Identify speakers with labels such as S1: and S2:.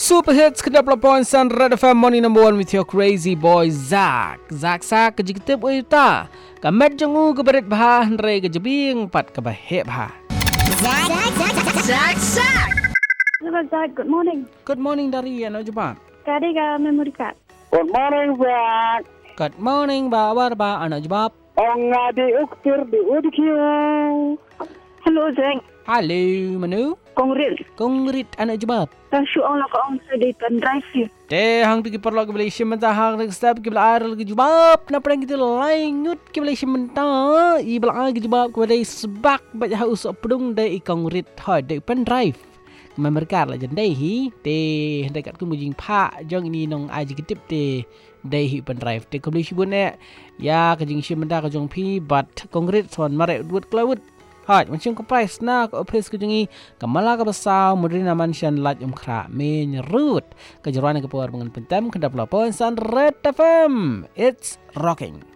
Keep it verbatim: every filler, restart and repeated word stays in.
S1: Super hits kedap laporan Sun Red F M morning number one with your crazy boy Zak. Zak Zak kerja kita boleh tak? Kamet jengu keberit bah nrai kejebing pat kebahek bah.
S2: Zak Zak Zak Zak.
S3: Hello Zak, good morning.
S1: Good morning dari ano jebab?
S3: Kadi ka memory card.
S4: Good morning, Zak.
S1: Good morning ba war ba ano jebab?
S4: Ang adi uktir di udikyu.
S3: Hello Zak.
S1: Hello manu.
S3: Kongrit.
S1: Kongrit ano jebab?
S3: Tashu ang laka ang sa day pen drive you.
S1: Teh hang tu kiper log beli mentah hang nak step ke bela air lagi jebab. Nak perang kita langut ke beli mentah. I bela lagi jebab ke beli sebak baca haus opdung dai kongrit hoi dai pen drive. Memerkat lah jendai hi. Teh dekat ku mujing pak jong ini nong aji ketip teh dai hi pen drive. Teh ke beli sibun ne. Ya kejing si mentah ke jong pi bat kongrit son marek duit kelawut. Hai, macam ke price nak ke office ke jengi kamala ke besar modern mansion lat um kra main road kejeruan ke power dengan pentem ke dapur Sun Red F M. It's rocking.